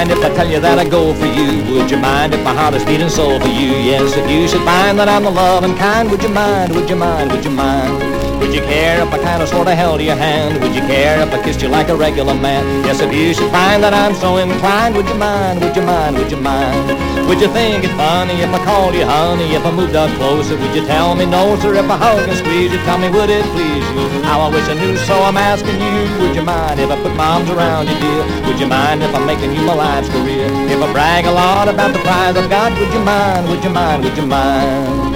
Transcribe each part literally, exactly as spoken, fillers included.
mind if I tell you that I go for you? Would you mind if my heart is beating so for you? Yes, if you should find that I'm the loving kind, would you mind, would you mind, would you mind? Would you care if I kind of sort of held your hand? Would you care if I kissed you like a regular man? Yes, if you should find that I'm so inclined, would you mind, would you mind, would you mind? Would you think it funny if I called you honey? If I moved up closer, would you tell me no, sir? If I hug and squeeze you, tell me would it please you? How I wish I knew, so I'm asking you. Would you mind if I put my arms around you, dear? Would you mind if I'm making you my life's career? If I brag a lot about the prize I've got, would you mind, would you mind, would you mind?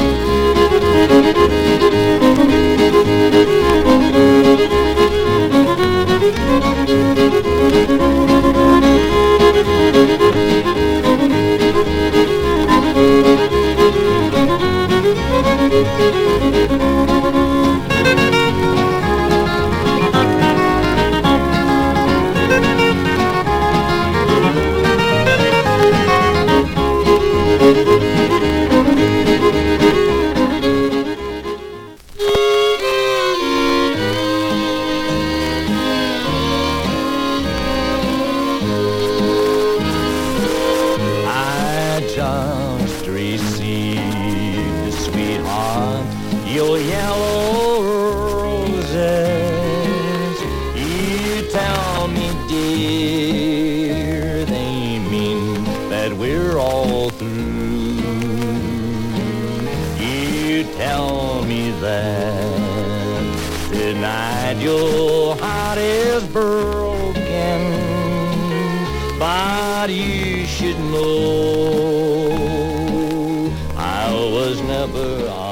Just received, sweetheart, your yellow roses. You tell me, dear, they mean that we're all through. You tell me that tonight your heart is broken, but you should know I was never